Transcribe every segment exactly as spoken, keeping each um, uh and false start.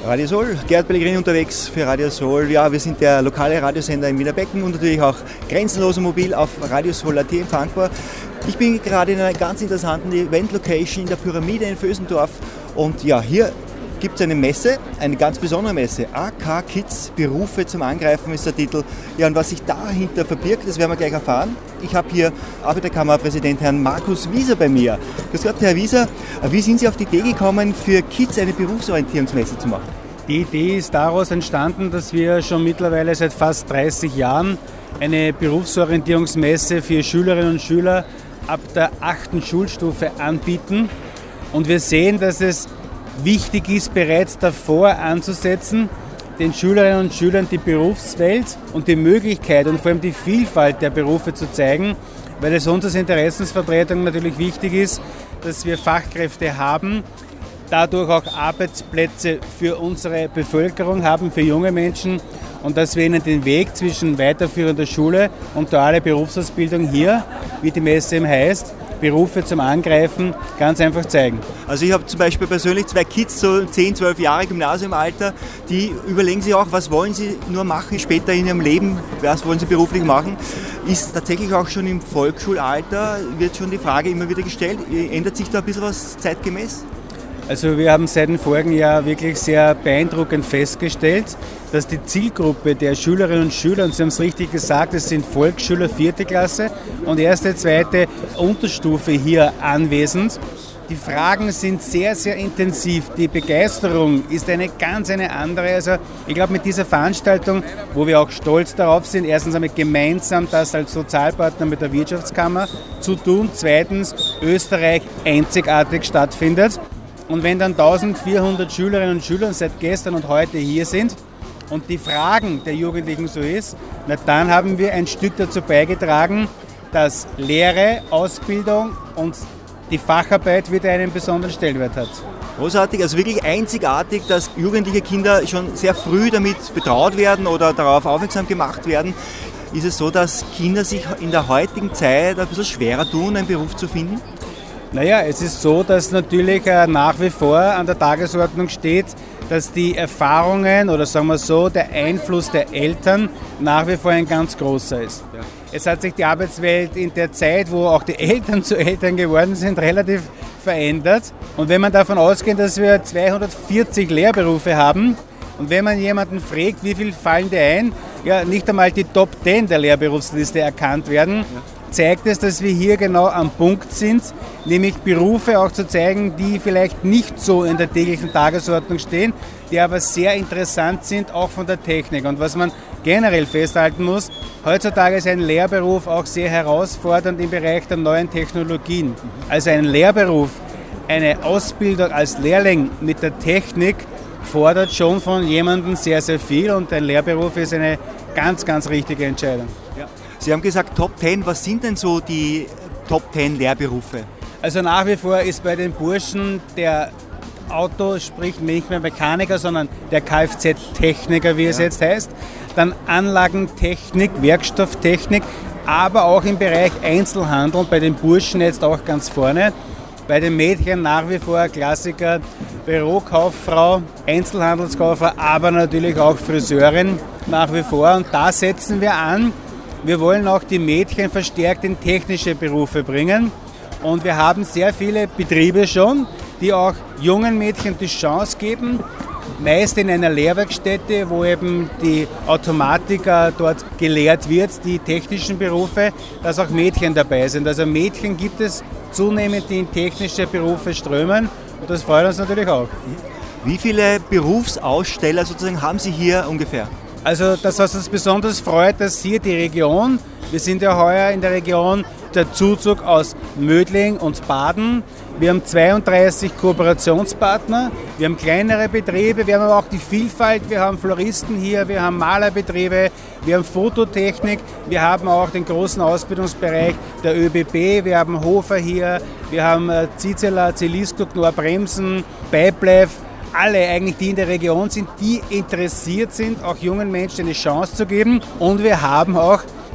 Radio Soul, Gerd Pellegrini unterwegs für Radio Soul. Ja, wir sind der lokale Radiosender im Wiener Becken und natürlich auch grenzenlos mobil auf Radio Soul Punkt at empfangbar. Ich bin gerade in einer ganz interessanten Event-Location in der Pyramide in Vösendorf und ja, hier gibt es eine Messe, eine ganz besondere Messe. A K Kids, Berufe zum Angreifen ist der Titel. Ja, und was sich dahinter verbirgt, das werden wir gleich erfahren. Ich habe hier Arbeiterkammerpräsident Herrn Markus Wieser bei mir. Grüß Gott, Herr Wieser, wie sind Sie auf die Idee gekommen, für Kids eine Berufsorientierungsmesse zu machen? Die Idee ist daraus entstanden, dass wir schon mittlerweile seit fast dreißig Jahren eine Berufsorientierungsmesse für Schülerinnen und Schüler ab der achten Schulstufe anbieten. Und wir sehen, dass es wichtig ist, bereits davor anzusetzen, den Schülerinnen und Schülern die Berufswelt und die Möglichkeit und vor allem die Vielfalt der Berufe zu zeigen, weil es uns als Interessensvertretung natürlich wichtig ist, dass wir Fachkräfte haben, dadurch auch Arbeitsplätze für unsere Bevölkerung haben, für junge Menschen und dass wir ihnen den Weg zwischen weiterführender Schule und duale Berufsausbildung hier, wie die Messe eben heißt, Berufe zum Angreifen ganz einfach zeigen. Also ich habe zum Beispiel persönlich zwei Kids, so zehn, zwölf Jahre Gymnasiumalter, die überlegen sich auch, was wollen sie nur machen später in ihrem Leben, was wollen sie beruflich machen. Ist tatsächlich auch schon im Volksschulalter, wird schon die Frage immer wieder gestellt, ändert sich da ein bisschen was zeitgemäß? Also wir haben seit dem vorigen Jahr wirklich sehr beeindruckend festgestellt, dass die Zielgruppe der Schülerinnen und Schüler, und Sie haben es richtig gesagt, es sind Volksschüler vierte Klasse und erste, zweite Unterstufe hier anwesend. Die Fragen sind sehr, sehr intensiv. Die Begeisterung ist eine ganz eine andere. Also ich glaube, mit dieser Veranstaltung, wo wir auch stolz darauf sind, erstens einmal gemeinsam das als Sozialpartner mit der Wirtschaftskammer zu tun, zweitens Österreich einzigartig stattfindet. Und wenn dann eintausendvierhundert Schülerinnen und Schüler seit gestern und heute hier sind und die Fragen der Jugendlichen so ist, na dann haben wir ein Stück dazu beigetragen, dass Lehre, Ausbildung und die Facharbeit wieder einen besonderen Stellenwert hat. Großartig, also wirklich einzigartig, dass jugendliche Kinder schon sehr früh damit betraut werden oder darauf aufmerksam gemacht werden. Ist es so, dass Kinder sich in der heutigen Zeit ein bisschen schwerer tun, einen Beruf zu finden? Naja, es ist so, dass natürlich äh, nach wie vor an der Tagesordnung steht, dass die Erfahrungen oder sagen wir so, der Einfluss der Eltern nach wie vor ein ganz großer ist. Ja. Es hat sich die Arbeitswelt in der Zeit, wo auch die Eltern zu Eltern geworden sind, relativ verändert. Und wenn man davon ausgeht, dass wir zweihundertvierzig Lehrberufe haben und wenn man jemanden fragt, wie viel fallen dir ein, ja, nicht einmal die Top zehn der Lehrberufsliste erkannt werden, ja, zeigt es, dass wir hier genau am Punkt sind, nämlich Berufe auch zu zeigen, die vielleicht nicht so in der täglichen Tagesordnung stehen, die aber sehr interessant sind, auch von der Technik. Und was man generell festhalten muss, heutzutage ist ein Lehrberuf auch sehr herausfordernd im Bereich der neuen Technologien. Also ein Lehrberuf, eine Ausbildung als Lehrling mit der Technik fordert schon von jemandem sehr, sehr viel und ein Lehrberuf ist eine ganz, ganz richtige Entscheidung. Ja. Sie haben gesagt Top zehn, was sind denn so die Top zehn Lehrberufe? Also nach wie vor ist bei den Burschen der Auto, sprich nicht mehr Mechaniker, sondern der Kfz-Techniker, wie es ja. jetzt heißt. Dann Anlagentechnik, Werkstofftechnik, aber auch im Bereich Einzelhandel, bei den Burschen jetzt auch ganz vorne. Bei den Mädchen nach wie vor Klassiker, Bürokauffrau, Einzelhandelskauffrau, aber natürlich auch Friseurin nach wie vor. Und da setzen wir an. Wir wollen auch die Mädchen verstärkt in technische Berufe bringen. Und wir haben sehr viele Betriebe schon, die auch jungen Mädchen die Chance geben, meist in einer Lehrwerkstätte, wo eben die Automatiker dort gelehrt wird, die technischen Berufe, dass auch Mädchen dabei sind. Also Mädchen gibt es zunehmend, die in technische Berufe strömen und das freut uns natürlich auch. Wie viele Berufsaussteller sozusagen haben Sie hier ungefähr? Also das, was uns besonders freut, dass hier die Region, wir sind ja heuer in der Region, der Zuzug aus Mödling und Baden. Wir haben zweiunddreißig Kooperationspartner, wir haben kleinere Betriebe, wir haben aber auch die Vielfalt, wir haben Floristen hier, wir haben Malerbetriebe, wir haben Fototechnik, wir haben auch den großen Ausbildungsbereich der ÖBB, wir haben Hofer hier, wir haben Zizela, Zelisko, Knorr Bremsen, Beiblev, alle eigentlich, die in der Region sind, die interessiert sind, auch jungen Menschen eine Chance zu geben. Und wir haben auch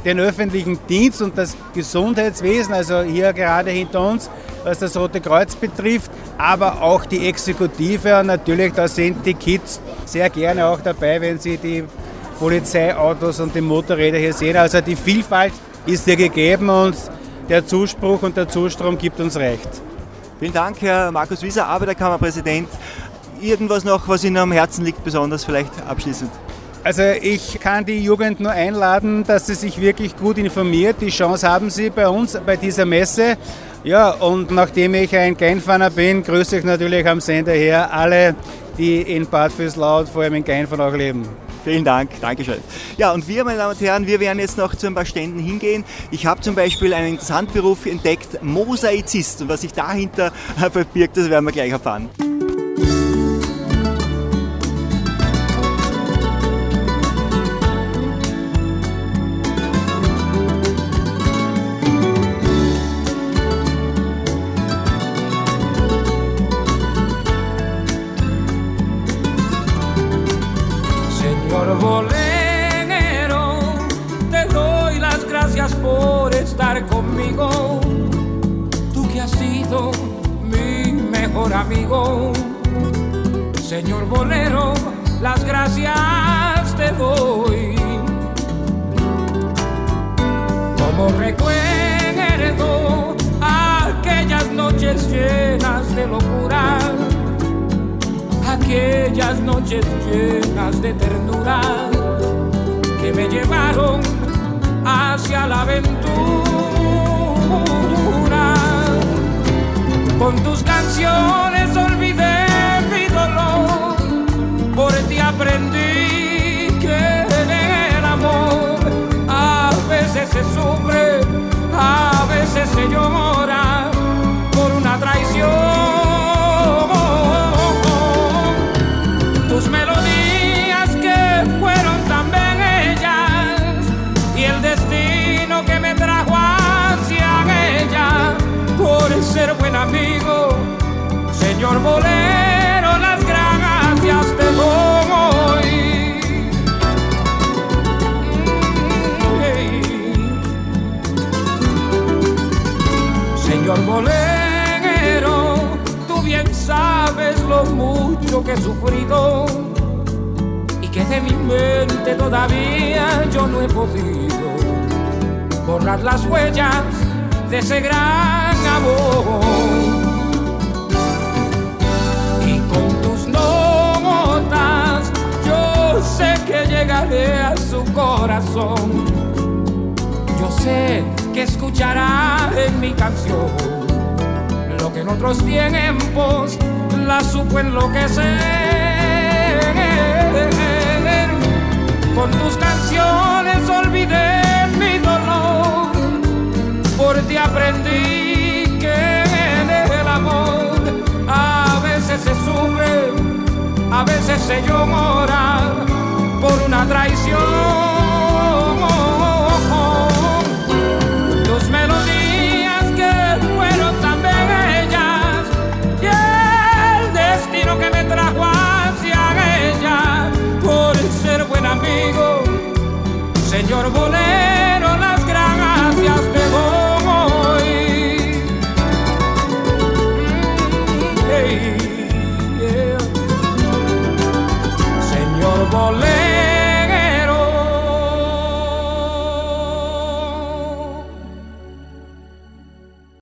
den öffentlichen Dienst und das Gesundheitswesen, also hier gerade hinter uns, was das Rote Kreuz betrifft, aber auch die Exekutive und natürlich, da sind die Kids sehr gerne auch dabei, wenn sie die Polizeiautos und die Motorräder hier sehen. Also die Vielfalt ist hier gegeben und der Zuspruch und der Zustrom gibt uns recht. Vielen Dank, Herr Markus Wieser, Arbeiterkammerpräsident. Irgendwas noch, was Ihnen am Herzen liegt, besonders vielleicht abschließend? Also ich kann die Jugend nur einladen, dass sie sich wirklich gut informiert. Die Chance haben sie bei uns, bei dieser Messe. Ja, und nachdem ich ein Genfaner bin, grüße ich natürlich am Sender her alle, die in Bad Vöslau und vor allem in Genf auch leben. Vielen Dank, Dankeschön. Ja, und wir, meine Damen und Herren, wir werden jetzt noch zu ein paar Ständen hingehen. Ich habe zum Beispiel einen interessanten Beruf entdeckt, Mosaizist. Und was sich dahinter verbirgt, das werden wir gleich erfahren. Bolero, te doy las gracias por estar conmigo, tú que has sido mi mejor amigo. Señor Bolero, las gracias te doy. Como recuerdo aquellas noches llenas de locura, aquellas noches llenas de ternura que me llevaron hacia la aventura. Con tus canciones olvidé mi dolor, por ti aprendí que el amor a veces se sufre, a veces se llora por una traición. Tus melodías que fueron tan bellas y el destino que me trajo hacia ella, por ser buen amigo, señor Bolero, las gracias te doy. Señor Bolero, tú bien sabes lo mucho que he sufrido y que de mi mente todavía yo no he podido borrar las huellas de ese gran amor. Y con tus notas yo sé que llegaré a su corazón. Yo sé que escuchará en mi canción lo que en otros tiempos la supo enloquecer. Con tus canciones olvidé mi dolor, por ti aprendí que en el amor a veces se sufre, a veces se llora